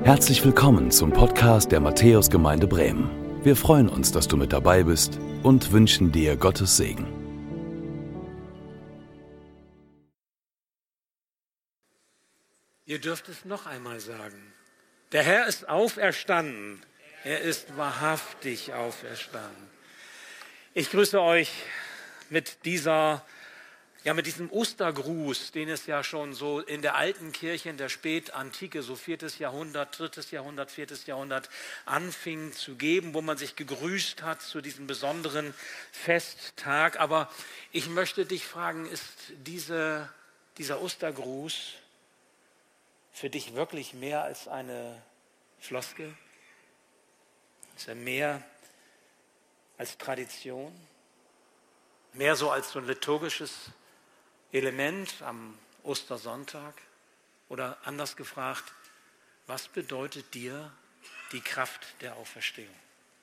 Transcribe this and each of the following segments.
Herzlich willkommen zum Podcast der Matthäusgemeinde Bremen. Wir freuen uns, dass du mit dabei bist und wünschen dir Gottes Segen. Ihr dürft es noch einmal sagen. Der Herr ist auferstanden. Er ist wahrhaftig auferstanden. Ich grüße euch mit diesem Ostergruß, den es ja schon so in der alten Kirche, in der Spätantike, so 4. Jahrhundert, 3. Jahrhundert, 4. Jahrhundert anfing zu geben, wo man sich gegrüßt hat zu diesem besonderen Festtag. Aber ich möchte dich fragen, ist dieser Ostergruß für dich wirklich mehr als eine Floskel? Ist er mehr als Tradition? Mehr so als so ein liturgisches Element am Ostersonntag? Oder anders gefragt, was bedeutet dir die Kraft der Auferstehung?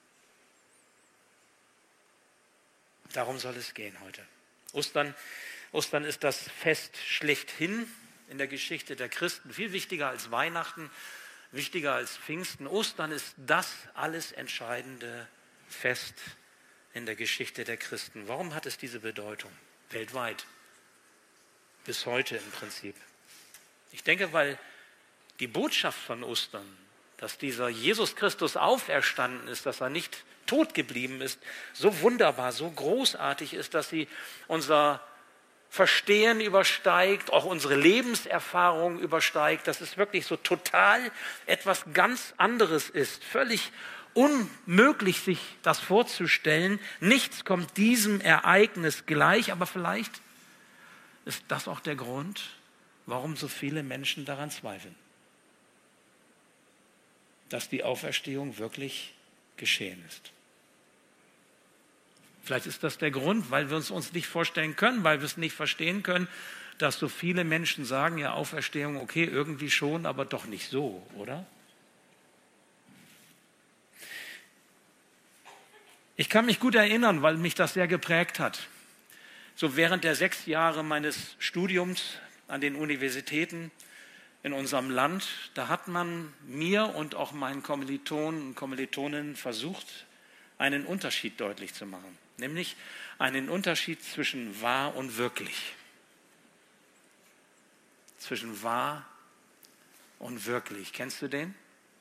Darum soll es gehen heute. Ostern ist das Fest schlechthin in der Geschichte der Christen. Viel wichtiger als Weihnachten, wichtiger als Pfingsten. Ostern ist das alles entscheidende Fest in der Geschichte der Christen. Warum hat es diese Bedeutung? Weltweit. Bis heute im Prinzip. Ich denke, weil die Botschaft von Ostern, dass dieser Jesus Christus auferstanden ist, dass er nicht tot geblieben ist, so wunderbar, so großartig ist, dass sie unser Verstehen übersteigt, auch unsere Lebenserfahrung übersteigt, dass es wirklich so total etwas ganz anderes ist, völlig unmöglich, sich das vorzustellen. Nichts kommt diesem Ereignis gleich, aber vielleicht ist das auch der Grund, warum so viele Menschen daran zweifeln, dass die Auferstehung wirklich geschehen ist. Vielleicht ist das der Grund, weil wir es uns nicht vorstellen können, weil wir es nicht verstehen können, dass so viele Menschen sagen, ja, Auferstehung, okay, irgendwie schon, aber doch nicht so, oder? Ich kann mich gut erinnern, weil mich das sehr geprägt hat. So während der 6 Jahre meines Studiums an den Universitäten in unserem Land, da hat man mir und auch meinen Kommilitonen und Kommilitoninnen versucht, einen Unterschied deutlich zu machen. Nämlich einen Unterschied zwischen wahr und wirklich. Zwischen wahr und wirklich. Kennst du den?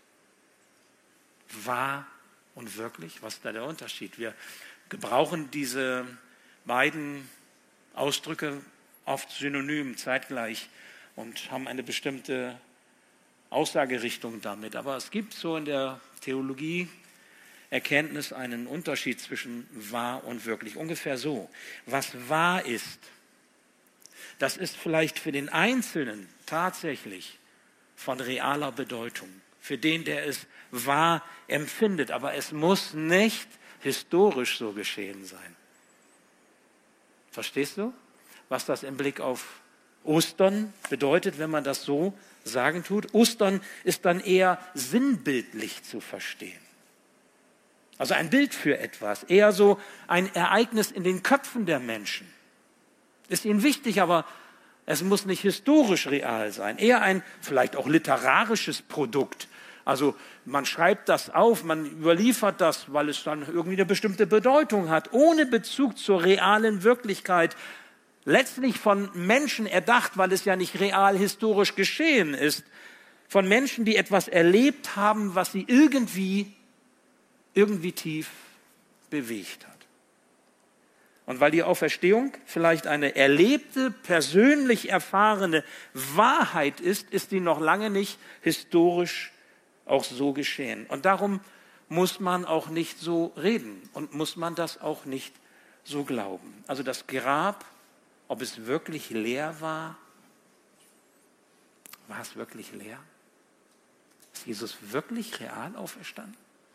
Wahr und wirklich? Was ist da der Unterschied? Wir gebrauchen diese beiden Ausdrücke oft synonym, zeitgleich und haben eine bestimmte Aussagerichtung damit. Aber es gibt so in der Theologie Erkenntnis einen Unterschied zwischen wahr und wirklich. Ungefähr so. Was wahr ist, das ist vielleicht für den Einzelnen tatsächlich von realer Bedeutung. Für den, der es wahr empfindet. Aber es muss nicht historisch so geschehen sein. Verstehst du, was das im Blick auf Ostern bedeutet, wenn man das so sagen tut? Ostern ist dann eher sinnbildlich zu verstehen. Also ein Bild für etwas, eher so ein Ereignis in den Köpfen der Menschen. Ist ihnen wichtig, aber es muss nicht historisch real sein. Eher ein vielleicht auch literarisches Produkt. Also man schreibt das auf, man überliefert das, weil es dann irgendwie eine bestimmte Bedeutung hat, ohne Bezug zur realen Wirklichkeit. Letztlich von Menschen erdacht, weil es ja nicht real historisch geschehen ist. Von Menschen, die etwas erlebt haben, was sie irgendwie tief bewegt hat. Und weil die Auferstehung vielleicht eine erlebte, persönlich erfahrene Wahrheit ist, ist die noch lange nicht historisch auch so geschehen. Und darum muss man auch nicht so reden und muss man das auch nicht so glauben. Also das Grab, ob es wirklich leer war, war es wirklich leer? Ist Jesus wirklich real auferstanden?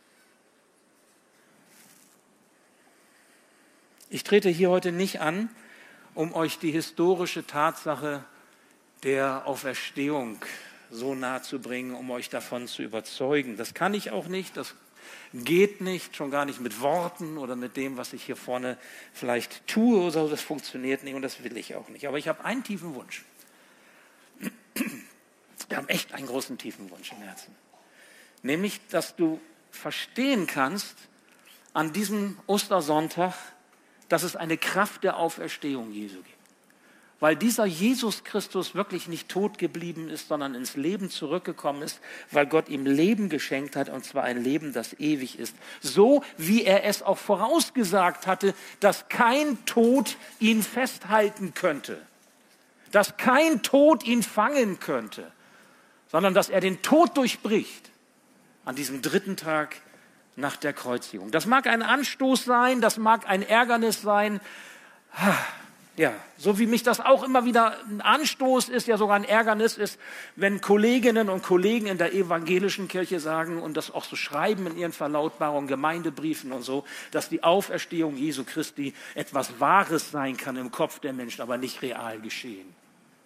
Ich trete hier heute nicht an, um euch die historische Tatsache der Auferstehung so nahe zu bringen, um euch davon zu überzeugen. Das kann ich auch nicht, das geht nicht, schon gar nicht mit Worten oder mit dem, was ich hier vorne vielleicht tue oder so. Das funktioniert nicht und das will ich auch nicht. Aber ich habe einen tiefen Wunsch. Wir haben echt einen großen, tiefen Wunsch im Herzen. Nämlich, dass du verstehen kannst an diesem Ostersonntag, dass es eine Kraft der Auferstehung Jesu gibt. Weil dieser Jesus Christus wirklich nicht tot geblieben ist, sondern ins Leben zurückgekommen ist, weil Gott ihm Leben geschenkt hat, und zwar ein Leben, das ewig ist. So wie er es auch vorausgesagt hatte, dass kein Tod ihn festhalten könnte, dass kein Tod ihn fangen könnte, sondern dass er den Tod durchbricht an diesem 3. Tag nach der Kreuzigung. Das mag ein Anstoß sein, das mag ein Ärgernis sein. Ja, so wie mich das auch immer wieder ein Anstoß ist, ja sogar ein Ärgernis ist, wenn Kolleginnen und Kollegen in der evangelischen Kirche sagen und das auch so schreiben in ihren Verlautbarungen, Gemeindebriefen und so, dass die Auferstehung Jesu Christi etwas Wahres sein kann im Kopf der Menschen, aber nicht real geschehen.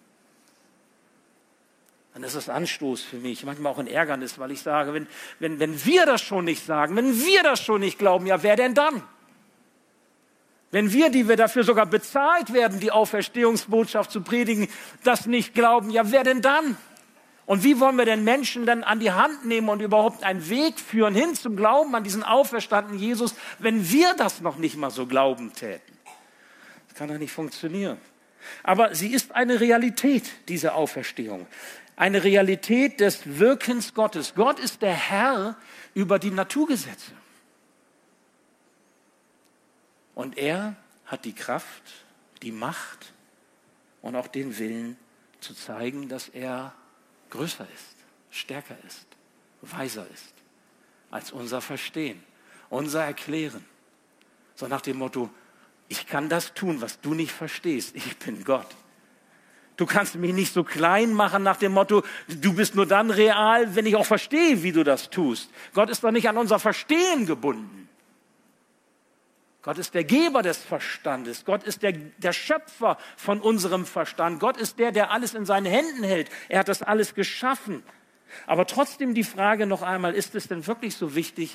Und das ist Anstoß für mich, manchmal auch ein Ärgernis, weil ich sage, wenn wir das schon nicht sagen, wenn wir das schon nicht glauben, ja, wer denn dann? Wenn wir, die wir dafür sogar bezahlt werden, die Auferstehungsbotschaft zu predigen, das nicht glauben, ja, wer denn dann? Und wie wollen wir denn Menschen dann an die Hand nehmen und überhaupt einen Weg führen hin zum Glauben an diesen auferstandenen Jesus, wenn wir das noch nicht mal so glauben täten? Das kann doch nicht funktionieren. Aber sie ist eine Realität, diese Auferstehung. Eine Realität des Wirkens Gottes. Gott ist der Herr über die Naturgesetze. Und er hat die Kraft, die Macht und auch den Willen zu zeigen, dass er größer ist, stärker ist, weiser ist als unser Verstehen, unser Erklären. So nach dem Motto, ich kann das tun, was du nicht verstehst. Ich bin Gott. Du kannst mich nicht so klein machen nach dem Motto, du bist nur dann real, wenn ich auch verstehe, wie du das tust. Gott ist doch nicht an unser Verstehen gebunden. Gott ist der Geber des Verstandes. Gott ist der Schöpfer von unserem Verstand. Gott ist der alles in seinen Händen hält. Er hat das alles geschaffen. Aber trotzdem die Frage noch einmal, ist es denn wirklich so wichtig,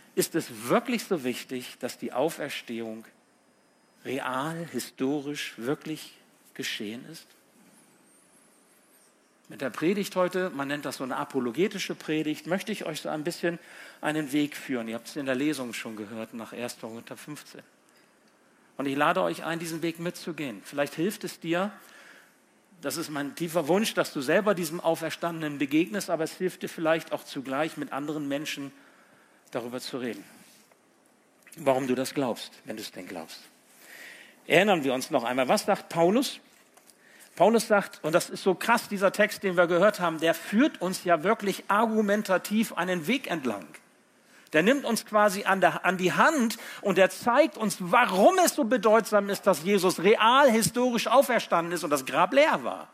dass die Auferstehung real, historisch wirklich geschehen ist? Mit der Predigt heute, man nennt das so eine apologetische Predigt, möchte ich euch so ein bisschen einen Weg führen. Ihr habt es in der Lesung schon gehört, nach 1. Korinther 15. Und ich lade euch ein, diesen Weg mitzugehen. Vielleicht hilft es dir, das ist mein tiefer Wunsch, dass du selber diesem Auferstandenen begegnest, aber es hilft dir vielleicht auch zugleich, mit anderen Menschen darüber zu reden. Warum du das glaubst, wenn du es denn glaubst. Erinnern wir uns noch einmal, was sagt Paulus? Paulus sagt, und das ist so krass, dieser Text, den wir gehört haben, der führt uns ja wirklich argumentativ einen Weg entlang. Der nimmt uns quasi an die Hand und der zeigt uns, warum es so bedeutsam ist, dass Jesus real, historisch auferstanden ist und das Grab leer war.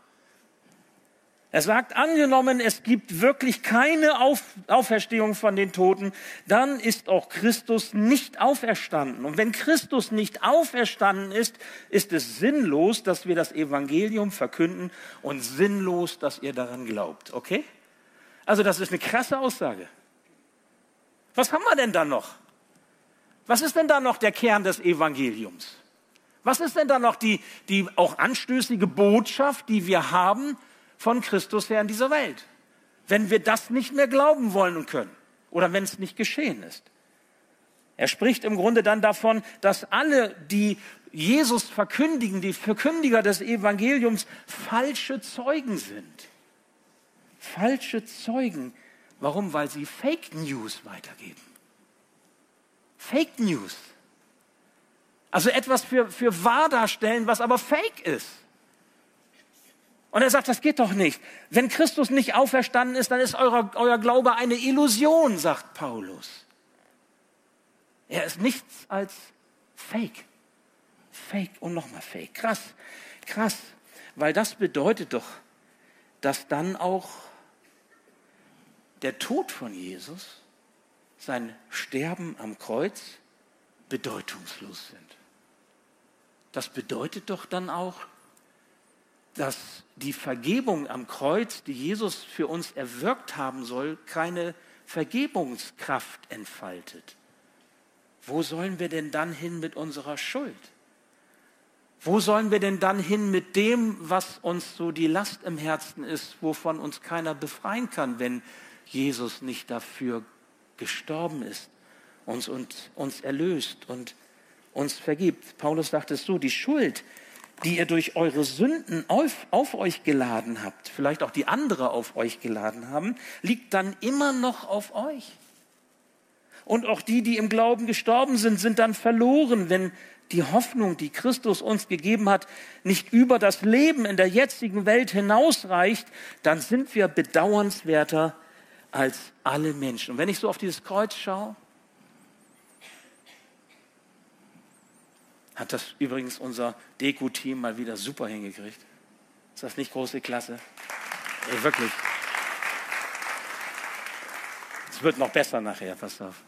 Er sagt, angenommen, es gibt wirklich keine Auferstehung von den Toten, dann ist auch Christus nicht auferstanden. Und wenn Christus nicht auferstanden ist, ist es sinnlos, dass wir das Evangelium verkünden und sinnlos, dass ihr daran glaubt. Okay? Also das ist eine krasse Aussage. Was haben wir denn da noch? Was ist denn da noch der Kern des Evangeliums? Was ist denn da noch die auch anstößige Botschaft, die wir haben von Christus her in dieser Welt, wenn wir das nicht mehr glauben wollen und können oder wenn es nicht geschehen ist? Er spricht im Grunde dann davon, dass alle, die Jesus verkündigen, die Verkündiger des Evangeliums, falsche Zeugen sind. Falsche Zeugen. Warum? Weil sie Fake News weitergeben. Fake News. Also etwas für wahr darstellen, was aber Fake ist. Und er sagt, das geht doch nicht. Wenn Christus nicht auferstanden ist, dann ist euer Glaube eine Illusion, sagt Paulus. Er ist nichts als Fake. Fake und nochmal Fake. Krass. Weil das bedeutet doch, dass dann auch der Tod von Jesus, sein Sterben am Kreuz, bedeutungslos sind. Das bedeutet doch dann auch, dass die Vergebung am Kreuz, die Jesus für uns erwirkt haben soll, keine Vergebungskraft entfaltet. Wo sollen wir denn dann hin mit unserer Schuld? Wo sollen wir denn dann hin mit dem, was uns so die Last im Herzen ist, wovon uns keiner befreien kann, wenn Jesus nicht dafür gestorben ist, uns erlöst und uns vergibt. Paulus sagt es so, die Schuld, die ihr durch eure Sünden auf euch geladen habt, vielleicht auch die andere auf euch geladen haben, liegt dann immer noch auf euch. Und auch die im Glauben gestorben sind, sind dann verloren, wenn die Hoffnung, die Christus uns gegeben hat, nicht über das Leben in der jetzigen Welt hinausreicht, dann sind wir bedauernswerter als alle Menschen. Und wenn ich so auf dieses Kreuz schaue, hat das übrigens unser Deko-Team mal wieder super hingekriegt. Ist das nicht große Klasse? Ey, wirklich. Es wird noch besser nachher, passt auf.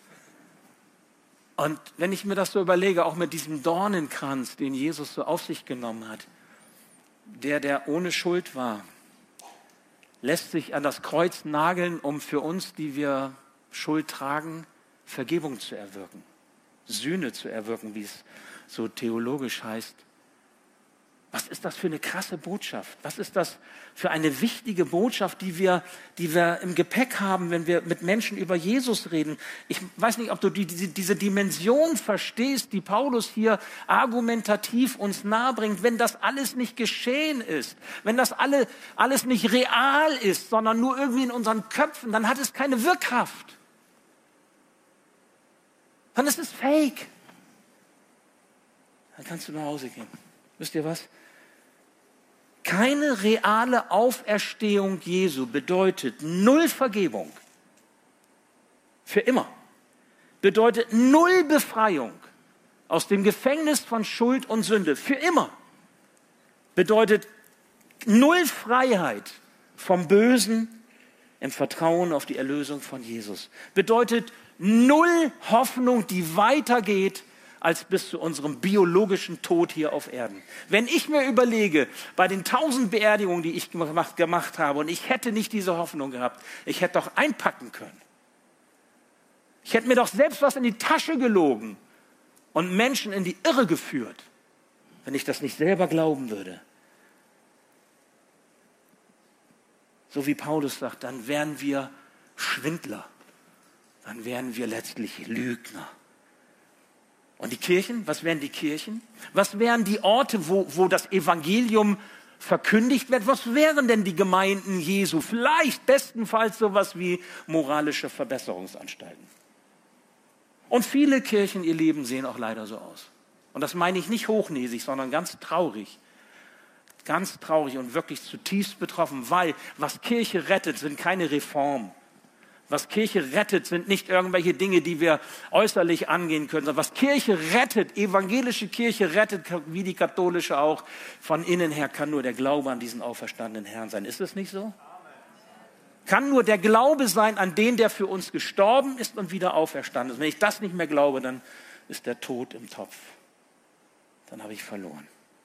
Und wenn ich mir das so überlege, auch mit diesem Dornenkranz, den Jesus so auf sich genommen hat, der ohne Schuld war, lässt sich an das Kreuz nageln, um für uns, die wir Schuld tragen, Vergebung zu erwirken, Sühne zu erwirken, wie es so theologisch heißt. Was ist das für eine krasse Botschaft? Was ist das für eine wichtige Botschaft, die wir im Gepäck haben, wenn wir mit Menschen über Jesus reden? Ich weiß nicht, ob du diese Dimension verstehst, die Paulus hier argumentativ uns nahebringt. Wenn das alles nicht geschehen ist, wenn das alles nicht real ist, sondern nur irgendwie in unseren Köpfen, dann hat es keine Wirkkraft. Dann ist es fake. Dann kannst du nach Hause gehen. Wisst ihr was? Keine reale Auferstehung Jesu bedeutet null Vergebung. Für immer. Bedeutet null Befreiung aus dem Gefängnis von Schuld und Sünde. Für immer. Bedeutet null Freiheit vom Bösen im Vertrauen auf die Erlösung von Jesus. Bedeutet null Hoffnung, die weitergeht als bis zu unserem biologischen Tod hier auf Erden. Wenn ich mir überlege, bei den 1000 Beerdigungen, die ich gemacht habe, und ich hätte nicht diese Hoffnung gehabt, ich hätte doch einpacken können. Ich hätte mir doch selbst was in die Tasche gelogen und Menschen in die Irre geführt, wenn ich das nicht selber glauben würde. So wie Paulus sagt, dann wären wir Schwindler, dann wären wir letztlich Lügner. Und die Kirchen, was wären die Kirchen? Was wären die Orte, wo das Evangelium verkündigt wird? Was wären denn die Gemeinden Jesu? Vielleicht bestenfalls sowas wie moralische Verbesserungsanstalten. Und viele Kirchen, ihr Leben, sehen auch leider so aus. Und das meine ich nicht hochnäsig, sondern ganz traurig. Ganz traurig und wirklich zutiefst betroffen, weil was Kirche rettet, sind keine Reformen. Was Kirche rettet, sind nicht irgendwelche Dinge, die wir äußerlich angehen können, sondern was Kirche rettet, evangelische Kirche rettet, wie die katholische auch, von innen her kann nur der Glaube an diesen auferstandenen Herrn sein. Ist es nicht so? Amen. Kann nur der Glaube sein an den, der für uns gestorben ist und wieder auferstanden ist. Wenn ich das nicht mehr glaube, dann ist der Tod im Topf. Dann habe ich verloren.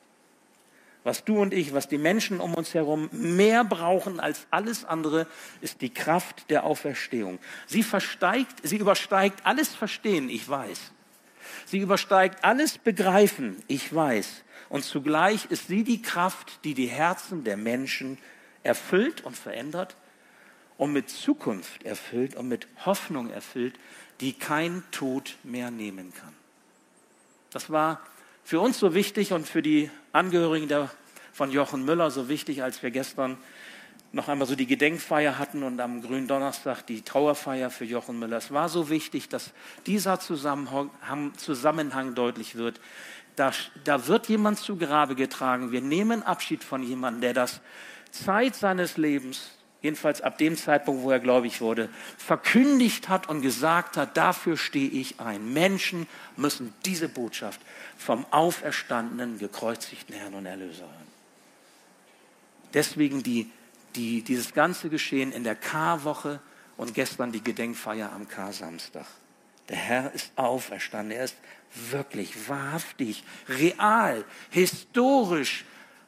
Was du und ich, was die Menschen um uns herum mehr brauchen als alles andere, ist die Kraft der Auferstehung. Sie übersteigt alles Verstehen, ich weiß. Sie übersteigt alles Begreifen, ich weiß. Und zugleich ist sie die Kraft, die die Herzen der Menschen erfüllt und verändert und mit Zukunft erfüllt und mit Hoffnung erfüllt, die kein Tod mehr nehmen kann. Das war für uns so wichtig und für die Angehörigen von Jochen Müller so wichtig, als wir gestern noch einmal so die Gedenkfeier hatten und am Gründonnerstag die Trauerfeier für Jochen Müller. Es war so wichtig, dass dieser Zusammenhang deutlich wird. Da wird jemand zu Grabe getragen. Wir nehmen Abschied von jemandem, der das Zeit seines Lebens, jedenfalls ab dem Zeitpunkt, wo er gläubig wurde, verkündigt hat und gesagt hat, dafür stehe ich ein. Menschen müssen diese Botschaft vom auferstandenen, gekreuzigten Herrn und Erlöser hören. Deswegen dieses ganze Geschehen in der Karwoche und gestern die Gedenkfeier am Karsamstag. Der Herr ist auferstanden. Er ist wirklich, wahrhaftig, real, historisch,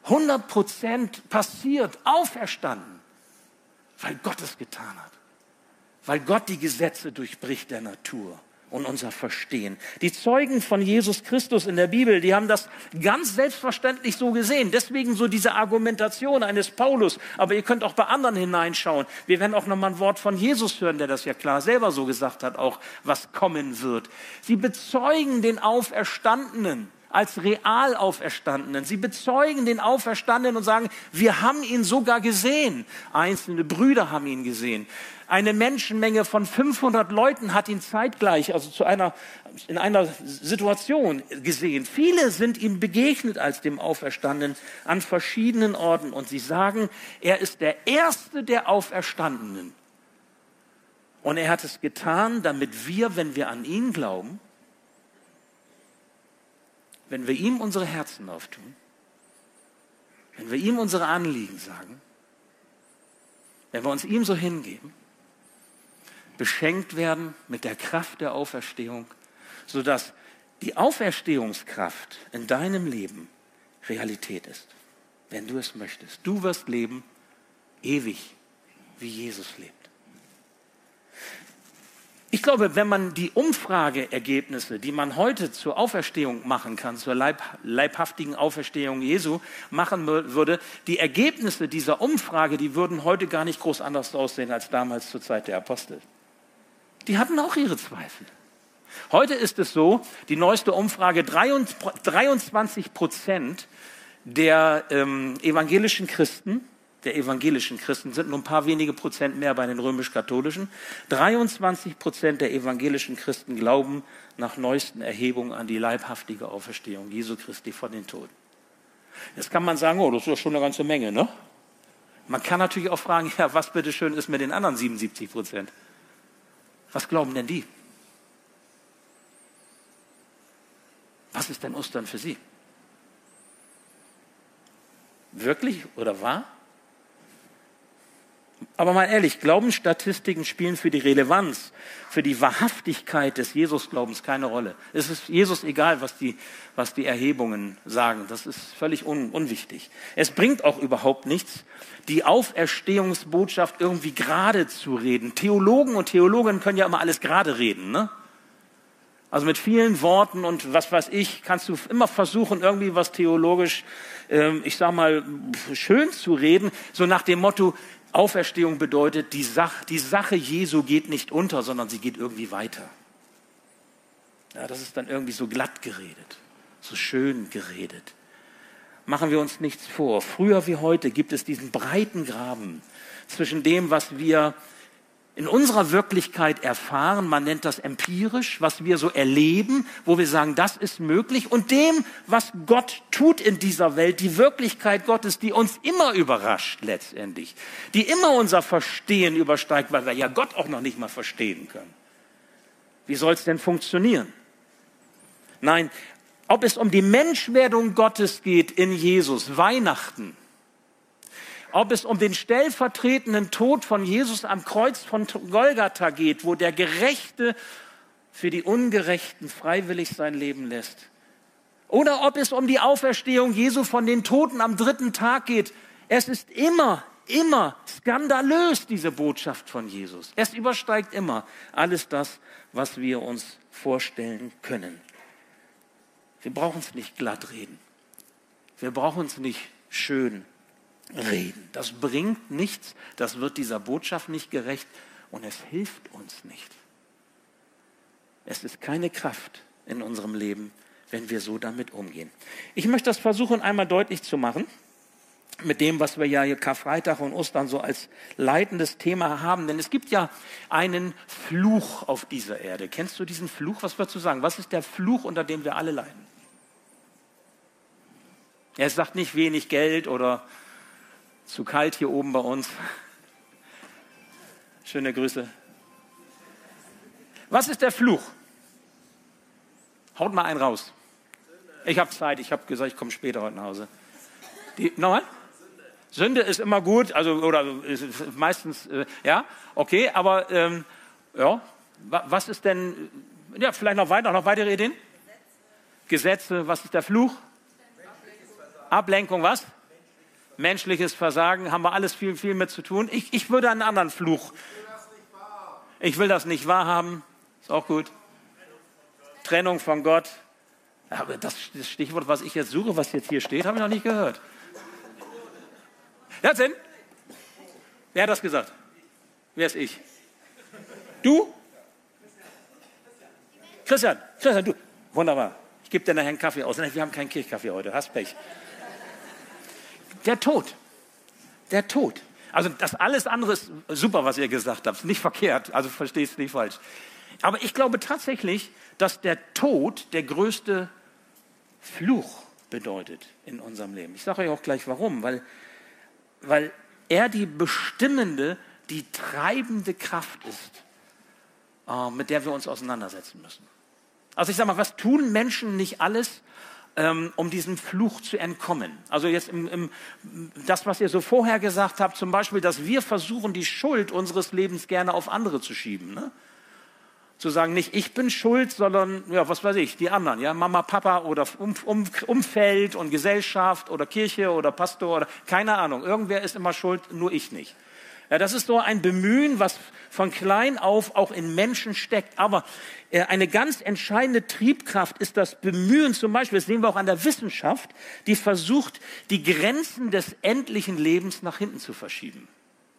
100% passiert, auferstanden. Weil Gott es getan hat. Weil Gott die Gesetze durchbricht der Natur und unser Verstehen. Die Zeugen von Jesus Christus in der Bibel, die haben das ganz selbstverständlich so gesehen. Deswegen so diese Argumentation eines Paulus. Aber ihr könnt auch bei anderen hineinschauen. Wir werden auch nochmal ein Wort von Jesus hören, der das ja klar selber so gesagt hat, auch was kommen wird. Sie bezeugen den Auferstandenen als real Auferstandenen. Sie bezeugen den Auferstandenen und sagen, wir haben ihn sogar gesehen. Einzelne Brüder haben ihn gesehen. Eine Menschenmenge von 500 Leuten hat ihn zeitgleich, also in einer Situation gesehen. Viele sind ihm begegnet als dem Auferstandenen an verschiedenen Orten. Und sie sagen, er ist der Erste der Auferstandenen. Und er hat es getan, damit wir, wenn wir an ihn glauben, wenn wir ihm unsere Herzen auftun, wenn wir ihm unsere Anliegen sagen, wenn wir uns ihm so hingeben, beschenkt werden mit der Kraft der Auferstehung, sodass die Auferstehungskraft in deinem Leben Realität ist, wenn du es möchtest. Du wirst leben ewig, wie Jesus lebt. Ich glaube, wenn man die Umfrageergebnisse, die man heute zur Auferstehung machen kann, zur leibhaftigen Auferstehung Jesu machen würde, die Ergebnisse dieser Umfrage, die würden heute gar nicht groß anders aussehen als damals zur Zeit der Apostel. Die hatten auch ihre Zweifel. Heute ist es so, die neueste Umfrage, 23% der evangelischen Christen sind nur ein paar wenige Prozent mehr bei den römisch-katholischen. 23% der evangelischen Christen glauben nach neuesten Erhebungen an die leibhaftige Auferstehung Jesu Christi von den Toten. Jetzt kann man sagen, oh, das ist doch schon eine ganze Menge, ne? Man kann natürlich auch fragen, ja, was bitteschön ist mit den anderen 77%? Was glauben denn die? Was ist denn Ostern für sie? Wirklich oder wahr? Aber mal ehrlich, Glaubensstatistiken spielen für die Relevanz, für die Wahrhaftigkeit des Jesusglaubens keine Rolle. Es ist Jesus egal, was die Erhebungen sagen. Das ist völlig unwichtig. Es bringt auch überhaupt nichts, die Auferstehungsbotschaft irgendwie gerade zu reden. Theologen und Theologinnen können ja immer alles gerade reden, ne? Also mit vielen Worten und was weiß ich, kannst du immer versuchen, irgendwie was theologisch, schön zu reden. So nach dem Motto, Auferstehung bedeutet, die Sache Jesu geht nicht unter, sondern sie geht irgendwie weiter. Ja, das ist dann irgendwie so glatt geredet, so schön geredet. Machen wir uns nichts vor. Früher wie heute gibt es diesen breiten Graben zwischen dem, was wir in unserer Wirklichkeit erfahren, man nennt das empirisch, was wir so erleben, wo wir sagen, das ist möglich, und dem, was Gott tut in dieser Welt, die Wirklichkeit Gottes, die uns immer überrascht letztendlich, die immer unser Verstehen übersteigt, weil wir ja Gott auch noch nicht mal verstehen können. Wie soll es denn funktionieren? Nein, ob es um die Menschwerdung Gottes geht in Jesus, Weihnachten, ob es um den stellvertretenden Tod von Jesus am Kreuz von Golgatha geht, wo der Gerechte für die Ungerechten freiwillig sein Leben lässt. Oder ob es um die Auferstehung Jesu von den Toten am 3. Tag geht. Es ist immer skandalös, diese Botschaft von Jesus. Es übersteigt immer alles das, was wir uns vorstellen können. Wir brauchen es nicht glatt reden. Wir brauchen es nicht schön reden. Das bringt nichts, das wird dieser Botschaft nicht gerecht und es hilft uns nicht. Es ist keine Kraft in unserem Leben, wenn wir so damit umgehen. Ich möchte das versuchen, einmal deutlich zu machen, mit dem, was wir ja hier Karfreitag und Ostern so als leitendes Thema haben. Denn es gibt ja einen Fluch auf dieser Erde. Kennst du diesen Fluch? Was würdest du sagen? Was ist der Fluch, unter dem wir alle leiden? Er sagt nicht wenig Geld oder zu kalt hier oben bei uns. Schöne Grüße. Was ist der Fluch? Haut mal einen raus. Ich habe Zeit, ich habe gesagt, ich komme später heute nach Hause. Nochmal? Sünde ist immer gut, also oder ist meistens, ja, okay, aber ja, was ist denn, ja, vielleicht noch weitere Ideen? Gesetze, was ist der Fluch? Ablenkung, was? Menschliches Versagen, haben wir alles viel mit zu tun. Ich würde einen anderen Fluch. Ich will das nicht wahrhaben. Ist auch gut. Trennung von Gott. Aber das Stichwort, was ich jetzt suche, was jetzt hier steht, habe ich noch nicht gehört. Wer hat's denn? Wer hat das gesagt? Wer ist ich? Du? Christian, du. Wunderbar. Ich gebe dir nachher einen Kaffee aus. Wir haben keinen Kirchkaffee heute. Hast Pech. Der Tod. Also das alles andere ist super, was ihr gesagt habt. Nicht verkehrt. Also verstehst du nicht falsch. Aber ich glaube tatsächlich, dass der Tod der größte Fluch bedeutet in unserem Leben. Ich sage euch auch gleich warum. Weil er die bestimmende, die treibende Kraft ist, mit der wir uns auseinandersetzen müssen. Also ich sage mal, was tun Menschen nicht alles, um diesem Fluch zu entkommen? Also jetzt das, was ihr so vorher gesagt habt, zum Beispiel, dass wir versuchen, die Schuld unseres Lebens gerne auf andere zu schieben. Ne? Zu sagen, nicht ich bin schuld, sondern, ja, was weiß ich, die anderen, ja, Mama, Papa oder Umfeld und Gesellschaft oder Kirche oder Pastor oder keine Ahnung. Irgendwer ist immer schuld, nur ich nicht. Ja, das ist so ein Bemühen, was von klein auf auch in Menschen steckt. Aber eine ganz entscheidende Triebkraft ist das Bemühen, zum Beispiel, das sehen wir auch an der Wissenschaft, die versucht, die Grenzen des endlichen Lebens nach hinten zu verschieben.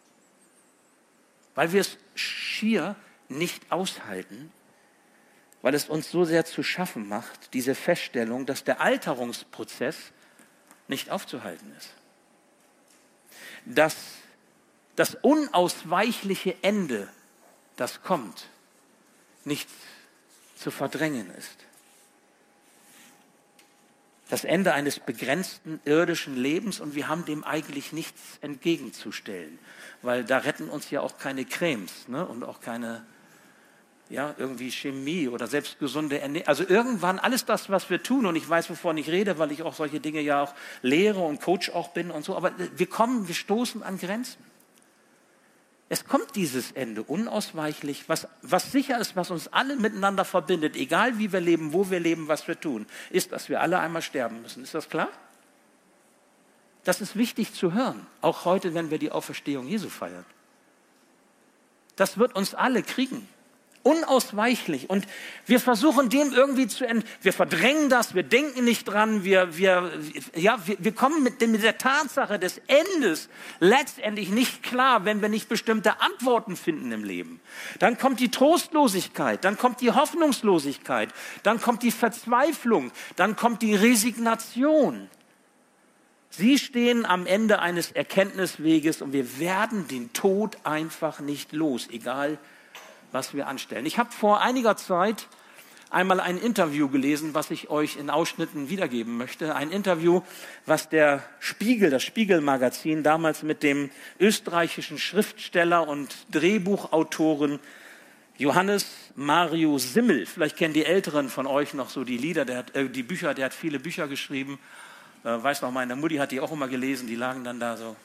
Weil wir es schier nicht aushalten, weil es uns so sehr zu schaffen macht, diese Feststellung, dass der Alterungsprozess nicht aufzuhalten ist. Dass das unausweichliche Ende, das kommt, nicht zu verdrängen ist. Das Ende eines begrenzten irdischen Lebens und wir haben dem eigentlich nichts entgegenzustellen, weil da retten uns ja auch keine Cremes, ne? Und auch keine irgendwie Chemie oder selbst gesunde Ernährung. Also irgendwann alles das, was wir tun, und ich weiß, wovon ich rede, weil ich auch solche Dinge ja auch lehre und Coach auch bin und so, aber wir stoßen an Grenzen. Es kommt dieses Ende unausweichlich, was sicher ist, was uns alle miteinander verbindet, egal wie wir leben, wo wir leben, was wir tun, ist, dass wir alle einmal sterben müssen. Ist das klar? Das ist wichtig zu hören, auch heute, wenn wir die Auferstehung Jesu feiern. Das wird uns alle kriegen. Unausweichlich. Und wir versuchen dem irgendwie wir verdrängen das, wir denken nicht dran, wir kommen mit der Tatsache des Endes letztendlich nicht klar, wenn wir nicht bestimmte Antworten finden im Leben. Dann kommt die Trostlosigkeit, dann kommt die Hoffnungslosigkeit, dann kommt die Verzweiflung, dann kommt die Resignation. Sie stehen am Ende eines Erkenntnisweges und wir werden den Tod einfach nicht los, egal was wir anstellen. Ich habe vor einiger Zeit einmal ein Interview gelesen, was ich euch in Ausschnitten wiedergeben möchte. Ein Interview, was das Spiegel-Magazin damals mit dem österreichischen Schriftsteller und Drehbuchautoren Johannes Mario Simmel, vielleicht kennen die Älteren von euch noch so die Lieder, die Bücher, der hat viele Bücher geschrieben. Weiß noch, meine Mutti hat die auch immer gelesen, die lagen dann da so.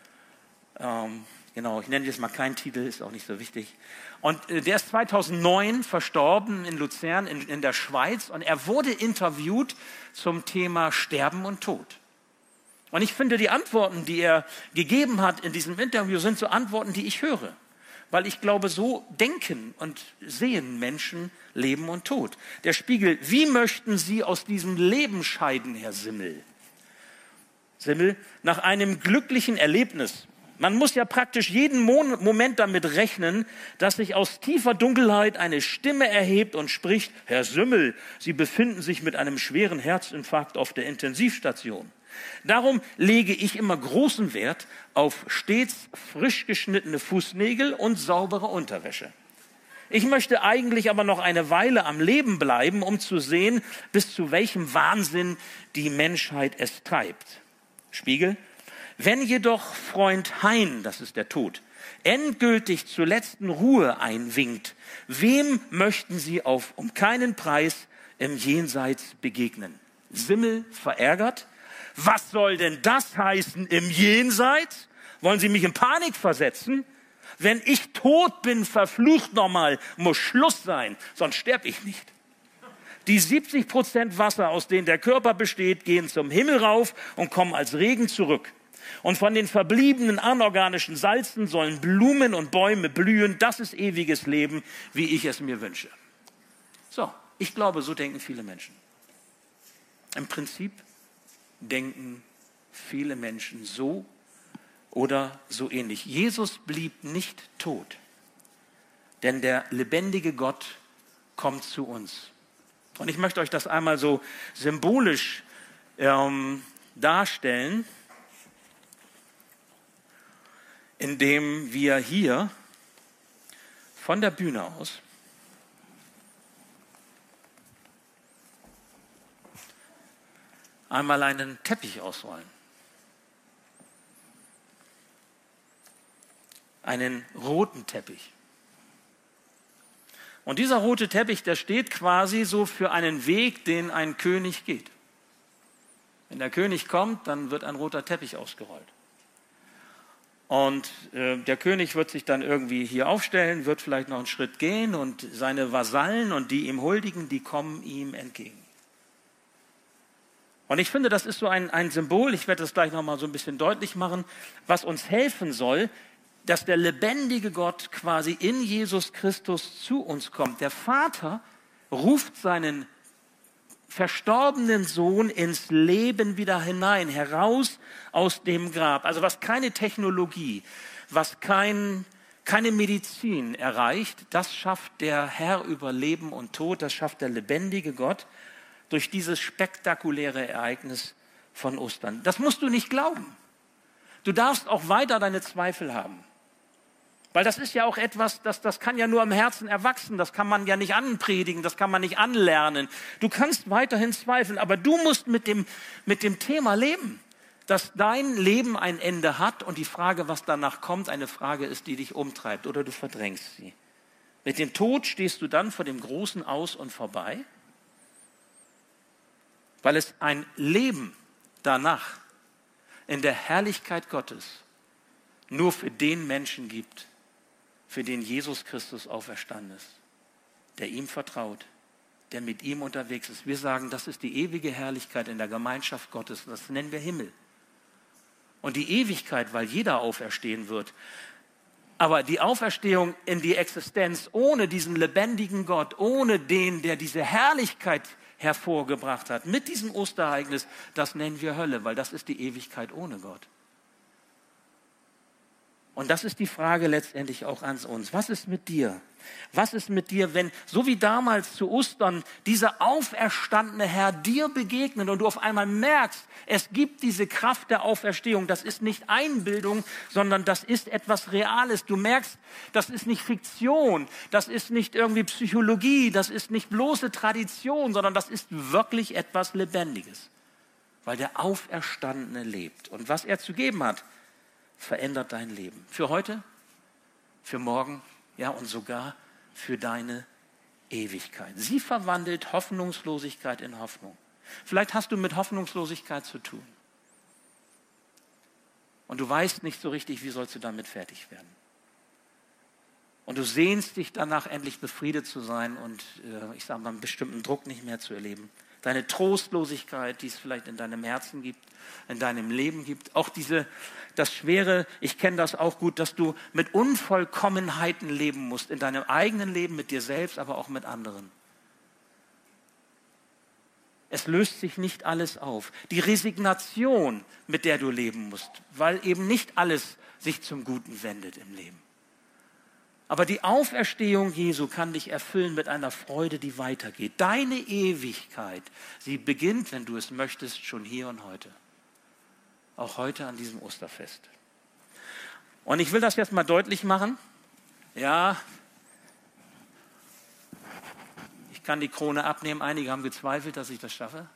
Genau, ich nenne jetzt mal keinen Titel, ist auch nicht so wichtig. Und der ist 2009 verstorben in Luzern in der Schweiz und er wurde interviewt zum Thema Sterben und Tod. Und ich finde, die Antworten, die er gegeben hat in diesem Interview, sind so Antworten, die ich höre. Weil ich glaube, so denken und sehen Menschen Leben und Tod. Der Spiegel, wie möchten Sie aus diesem Leben scheiden, Herr Simmel? Simmel, nach einem glücklichen Erlebnis. Man muss ja praktisch jeden Moment damit rechnen, dass sich aus tiefer Dunkelheit eine Stimme erhebt und spricht, Herr Simmel, Sie befinden sich mit einem schweren Herzinfarkt auf der Intensivstation. Darum lege ich immer großen Wert auf stets frisch geschnittene Fußnägel und saubere Unterwäsche. Ich möchte eigentlich aber noch eine Weile am Leben bleiben, um zu sehen, bis zu welchem Wahnsinn die Menschheit es treibt. Spiegel. Wenn jedoch Freund Hein, das ist der Tod, endgültig zur letzten Ruhe einwinkt, wem möchten Sie um keinen Preis im Jenseits begegnen? Simmel verärgert. Was soll denn das heißen im Jenseits? Wollen Sie mich in Panik versetzen? Wenn ich tot bin, verflucht nochmal, muss Schluss sein, sonst sterbe ich nicht. Die 70% Wasser, aus denen der Körper besteht, gehen zum Himmel rauf und kommen als Regen zurück. Und von den verbliebenen anorganischen Salzen sollen Blumen und Bäume blühen. Das ist ewiges Leben, wie ich es mir wünsche. So, Ich glaube, so denken viele Menschen. Im Prinzip denken viele Menschen so oder so ähnlich. Jesus blieb nicht tot, denn der lebendige Gott kommt zu uns. Und ich möchte euch das einmal so symbolisch darstellen, indem wir hier von der Bühne aus einmal einen Teppich ausrollen. Einen roten Teppich. Und dieser rote Teppich, der steht quasi so für einen Weg, den ein König geht. Wenn der König kommt, dann wird ein roter Teppich ausgerollt. Und der König wird sich dann irgendwie hier aufstellen, wird vielleicht noch einen Schritt gehen und seine Vasallen und die ihm huldigen, die kommen ihm entgegen. Und ich finde, das ist so ein Symbol, ich werde das gleich nochmal so ein bisschen deutlich machen, was uns helfen soll, dass der lebendige Gott quasi in Jesus Christus zu uns kommt. Der Vater ruft seinen verstorbenen Sohn ins Leben wieder hinein, heraus aus dem Grab. Also was keine Technologie, was keine Medizin erreicht, das schafft der Herr über Leben und Tod, das schafft der lebendige Gott durch dieses spektakuläre Ereignis von Ostern. Das musst du nicht glauben. Du darfst auch weiter deine Zweifel haben. Weil das ist ja auch etwas, das kann ja nur im Herzen erwachsen, das kann man ja nicht anpredigen, das kann man nicht anlernen. Du kannst weiterhin zweifeln, aber du musst mit dem Thema leben, dass dein Leben ein Ende hat und die Frage, was danach kommt, eine Frage ist, die dich umtreibt oder du verdrängst sie. Mit dem Tod stehst du dann vor dem großen Aus und vorbei, weil es ein Leben danach in der Herrlichkeit Gottes nur für den Menschen gibt, für den Jesus Christus auferstanden ist, der ihm vertraut, der mit ihm unterwegs ist. Wir sagen, das ist die ewige Herrlichkeit in der Gemeinschaft Gottes, das nennen wir Himmel. Und die Ewigkeit, weil jeder auferstehen wird. Aber die Auferstehung in die Existenz ohne diesen lebendigen Gott, ohne den, der diese Herrlichkeit hervorgebracht hat, mit diesem Osterereignis, das nennen wir Hölle, weil das ist die Ewigkeit ohne Gott. Und das ist die Frage letztendlich auch an uns. Was ist mit dir? Was ist mit dir, wenn, so wie damals zu Ostern, dieser auferstandene Herr dir begegnet und du auf einmal merkst, es gibt diese Kraft der Auferstehung. Das ist nicht Einbildung, sondern das ist etwas Reales. Du merkst, das ist nicht Fiktion, das ist nicht irgendwie Psychologie, das ist nicht bloße Tradition, sondern das ist wirklich etwas Lebendiges. Weil der Auferstandene lebt. Und was er zu geben hat, verändert dein Leben. Für heute, für morgen, ja, und sogar für deine Ewigkeit. Sie verwandelt Hoffnungslosigkeit in Hoffnung. Vielleicht hast du mit Hoffnungslosigkeit zu tun. Und du weißt nicht so richtig, wie sollst du damit fertig werden. Und du sehnst dich danach, endlich befriedet zu sein und, ich sage mal, einen bestimmten Druck nicht mehr zu erleben. Deine Trostlosigkeit, die es vielleicht in deinem Herzen gibt, in deinem Leben gibt. Auch das Schwere, ich kenne das auch gut, dass du mit Unvollkommenheiten leben musst, in deinem eigenen Leben, mit dir selbst, aber auch mit anderen. Es löst sich nicht alles auf. Die Resignation, mit der du leben musst, weil eben nicht alles sich zum Guten wendet im Leben. Aber die Auferstehung Jesu kann dich erfüllen mit einer Freude, die weitergeht. Deine Ewigkeit, sie beginnt, wenn du es möchtest, schon hier und heute. Auch heute an diesem Osterfest. Und ich will das jetzt mal deutlich machen. Ja, ich kann die Krone abnehmen. Einige haben gezweifelt, dass ich das schaffe.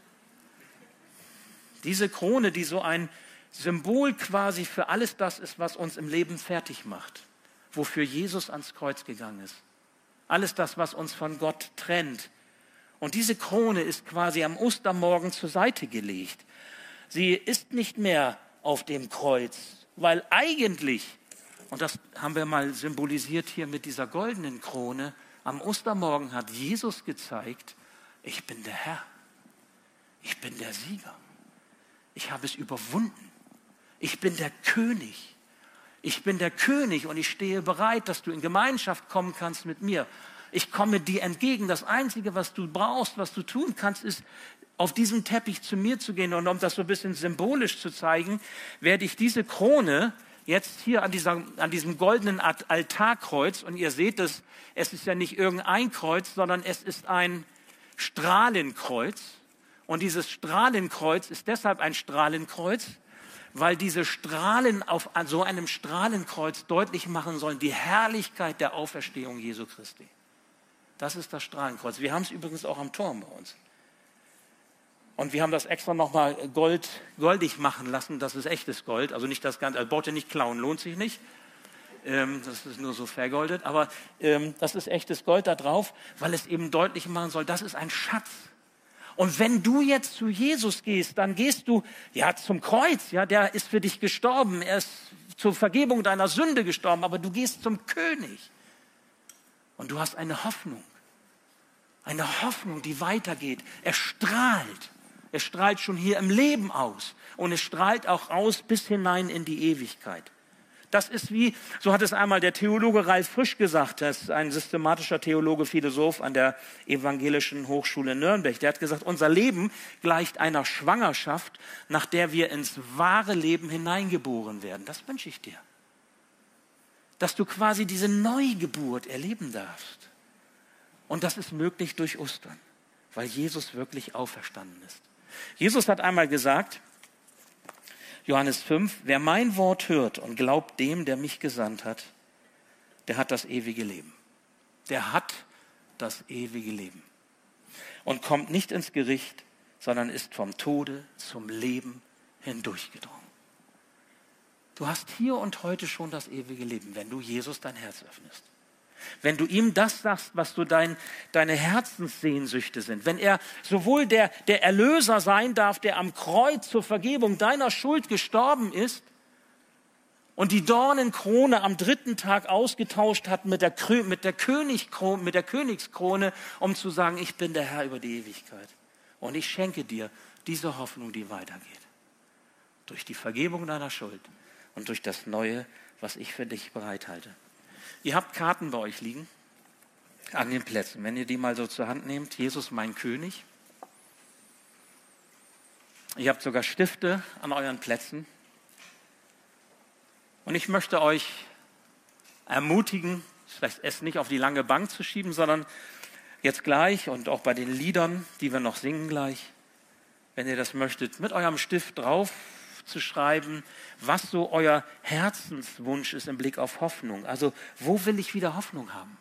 Diese Krone, die so ein Symbol quasi für alles das ist, was uns im Leben fertig macht. Wofür Jesus ans Kreuz gegangen ist. Alles das, was uns von Gott trennt. Und diese Krone ist quasi am Ostermorgen zur Seite gelegt. Sie ist nicht mehr auf dem Kreuz, weil eigentlich, und das haben wir mal symbolisiert hier mit dieser goldenen Krone, am Ostermorgen hat Jesus gezeigt, ich bin der Herr, ich bin der Sieger, ich habe es überwunden, ich bin der König. Ich bin der König und ich stehe bereit, dass du in Gemeinschaft kommen kannst mit mir. Ich komme dir entgegen. Das Einzige, was du brauchst, was du tun kannst, ist, auf diesem Teppich zu mir zu gehen. Und um das so ein bisschen symbolisch zu zeigen, werde ich diese Krone jetzt hier an diesem goldenen Altarkreuz, und ihr seht es, es ist ja nicht irgendein Kreuz, sondern es ist ein Strahlenkreuz. Und dieses Strahlenkreuz ist deshalb ein Strahlenkreuz, weil diese Strahlen auf so einem Strahlenkreuz deutlich machen sollen, die Herrlichkeit der Auferstehung Jesu Christi. Das ist das Strahlenkreuz. Wir haben es übrigens auch am Turm bei uns. Und wir haben das extra nochmal goldig machen lassen. Das ist echtes Gold. Also nicht das Ganze, also braucht ihr nicht klauen, lohnt sich nicht. Das ist nur so vergoldet. Aber das ist echtes Gold da drauf, weil es eben deutlich machen soll, das ist ein Schatz. Und wenn du jetzt zu Jesus gehst, dann gehst du ja zum Kreuz. Ja, der ist für dich gestorben. Er ist zur Vergebung deiner Sünde gestorben. Aber du gehst zum König. Und du hast eine Hoffnung. Eine Hoffnung, die weitergeht. Er strahlt. Er strahlt schon hier im Leben aus. Und es strahlt auch aus bis hinein in die Ewigkeit. Das ist wie, so hat es einmal der Theologe Ralf Frisch gesagt, das ist ein systematischer Theologe, Philosoph an der Evangelischen Hochschule Nürnberg. Der hat gesagt, unser Leben gleicht einer Schwangerschaft, nach der wir ins wahre Leben hineingeboren werden. Das wünsche ich dir. Dass du quasi diese Neugeburt erleben darfst. Und das ist möglich durch Ostern, weil Jesus wirklich auferstanden ist. Jesus hat einmal gesagt, Johannes 5, wer mein Wort hört und glaubt dem, der mich gesandt hat, der hat das ewige Leben. Der hat das ewige Leben. Und kommt nicht ins Gericht, sondern ist vom Tode zum Leben hindurchgedrungen. Du hast hier und heute schon das ewige Leben, wenn du Jesus dein Herz öffnest. Wenn du ihm das sagst, was so deine Herzenssehnsüchte sind. Wenn er sowohl der Erlöser sein darf, der am Kreuz zur Vergebung deiner Schuld gestorben ist und die Dornenkrone am 3. Tag ausgetauscht hat mit der Königskrone, um zu sagen, ich bin der Herr über die Ewigkeit. Und ich schenke dir diese Hoffnung, die weitergeht. Durch die Vergebung deiner Schuld und durch das Neue, was ich für dich bereithalte. Ihr habt Karten bei euch liegen, an den Plätzen. Wenn ihr die mal so zur Hand nehmt, Jesus mein König. Ihr habt sogar Stifte an euren Plätzen. Und ich möchte euch ermutigen, vielleicht es nicht auf die lange Bank zu schieben, sondern jetzt gleich und auch bei den Liedern, die wir noch singen gleich, wenn ihr das möchtet, mit eurem Stift drauf zu schreiben, was so euer Herzenswunsch ist im Blick auf Hoffnung. Also, wo will ich wieder Hoffnung haben?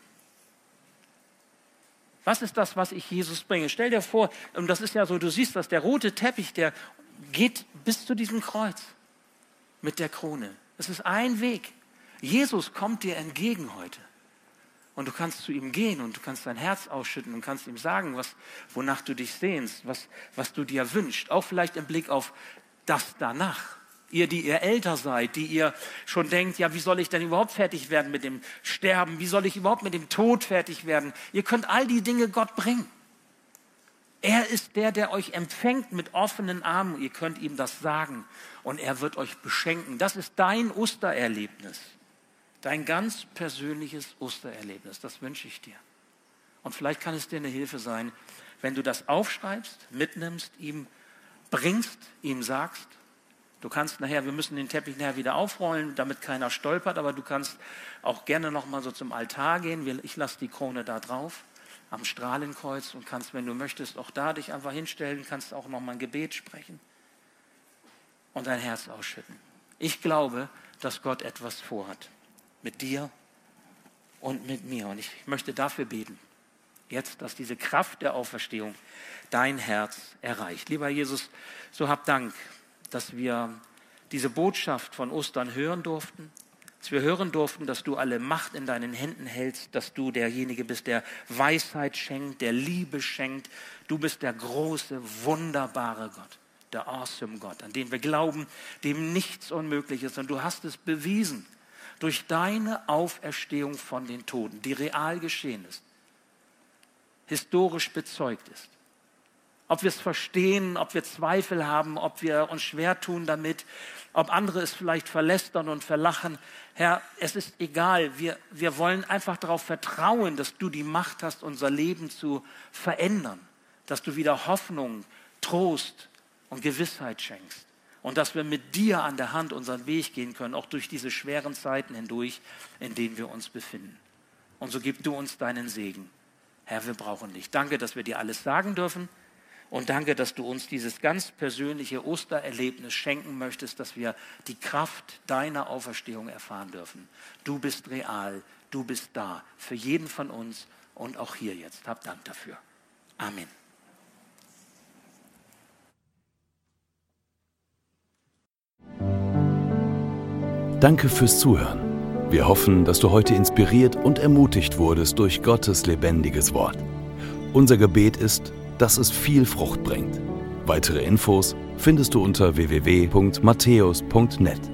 Was ist das, was ich Jesus bringe? Stell dir vor, und das ist ja so, du siehst das, der rote Teppich, der geht bis zu diesem Kreuz mit der Krone. Es ist ein Weg. Jesus kommt dir entgegen heute. Und du kannst zu ihm gehen und du kannst dein Herz ausschütten und kannst ihm sagen, wonach du dich sehnst, was du dir wünschst. Auch vielleicht im Blick auf das danach. Ihr, die ihr älter seid, die ihr schon denkt, ja, wie soll ich denn überhaupt fertig werden mit dem Sterben? Wie soll ich überhaupt mit dem Tod fertig werden? Ihr könnt all die Dinge Gott bringen. Er ist der euch empfängt mit offenen Armen. Ihr könnt ihm das sagen und er wird euch beschenken. Das ist dein Ostererlebnis. Dein ganz persönliches Ostererlebnis. Das wünsche ich dir. Und vielleicht kann es dir eine Hilfe sein, wenn du das aufschreibst, mitnimmst, ihm bringst, ihm sagst. Du kannst nachher, wir müssen den Teppich nachher wieder aufrollen, damit keiner stolpert, aber du kannst auch gerne noch mal so zum Altar gehen. Ich lasse die Krone da drauf, am Strahlenkreuz, und kannst, wenn du möchtest, auch da dich einfach hinstellen, kannst auch noch mal ein Gebet sprechen und dein Herz ausschütten. Ich glaube, dass Gott etwas vorhat mit dir und mit mir, und ich möchte dafür beten. Jetzt, dass diese Kraft der Auferstehung dein Herz erreicht. Lieber Jesus, so hab Dank, dass wir diese Botschaft von Ostern hören durften, dass wir hören durften, dass du alle Macht in deinen Händen hältst, dass du derjenige bist, der Weisheit schenkt, der Liebe schenkt. Du bist der große, wunderbare Gott, der awesome Gott, an den wir glauben, dem nichts unmöglich ist. Und du hast es bewiesen durch deine Auferstehung von den Toten, die real geschehen ist, historisch bezeugt ist. ob wir es verstehen, ob wir Zweifel haben, ob wir uns schwer tun damit, ob andere es vielleicht verlästern und verlachen. Herr, es ist egal. Wir wollen einfach darauf vertrauen, dass du die Macht hast, unser Leben zu verändern, dass du wieder Hoffnung, Trost und Gewissheit schenkst und dass wir mit dir an der Hand unseren Weg gehen können, auch durch diese schweren Zeiten hindurch, in denen wir uns befinden. Und so gib du uns deinen Segen. Herr, wir brauchen dich. Danke, dass wir dir alles sagen dürfen. Und danke, dass du uns dieses ganz persönliche Ostererlebnis schenken möchtest, dass wir die Kraft deiner Auferstehung erfahren dürfen. Du bist real, du bist da, für jeden von uns und auch hier jetzt. Hab Dank dafür. Amen. Danke fürs Zuhören. Wir hoffen, dass du heute inspiriert und ermutigt wurdest durch Gottes lebendiges Wort. Unser Gebet ist, dass es viel Frucht bringt. Weitere Infos findest du unter www.matthäus.net.